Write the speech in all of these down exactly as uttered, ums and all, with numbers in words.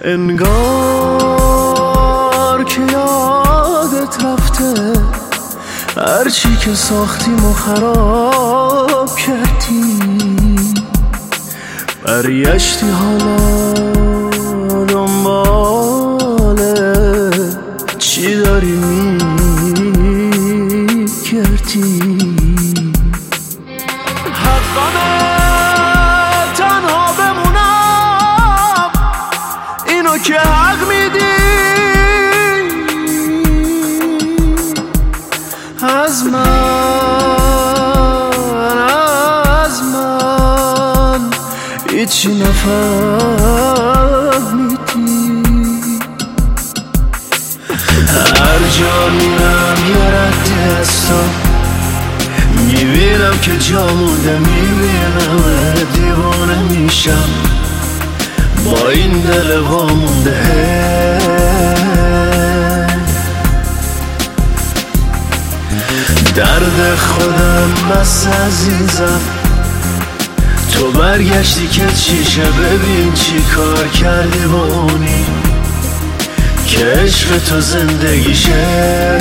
انگار که یادت رفته هرچی که ساختیم و خراب کردی، برگشتی حالا دنباله چی داری میگردی. حقمه تنها بمونم، اینو که حق میدی. از من از من هیچی نفهمیدی. هر جا میرم یه ردی هستم، میبینم که جا مونده، میبینم دیوانه میشم با این دل وامونده. درد خودم بس عزیزم، تو برگشتی که چیشه، ببین چی کار کردی با اونی که عشق تو زندگیشه.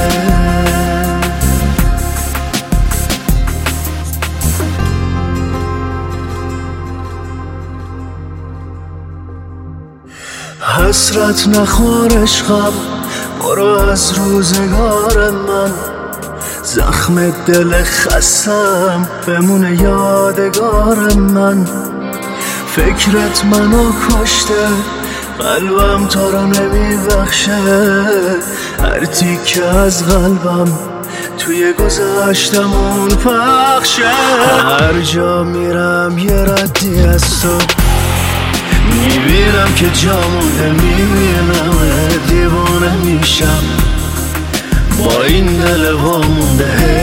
حسرت نخور عشقم، برو از روزگار من، زخم دل خستم بمونه یادگار من. فکرت منو کشته، قلبم تو رو نمیبخشه، هر تیکه از قلبم توی گذشتمون پخشه. هر جا میرم یه ردی از تو، میبینم که جا مونده، میبینم دیوانه میشم با این دل وامونده.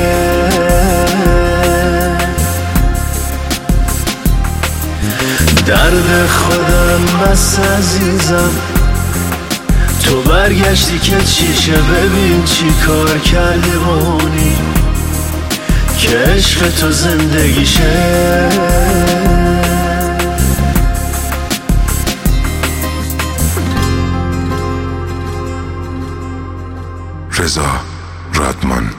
درد خودم بس عزیزم، تو برگشتی که چیشه، ببین چی کار کردی با اونی که عشق تو زندگیشه. رضا رادمان.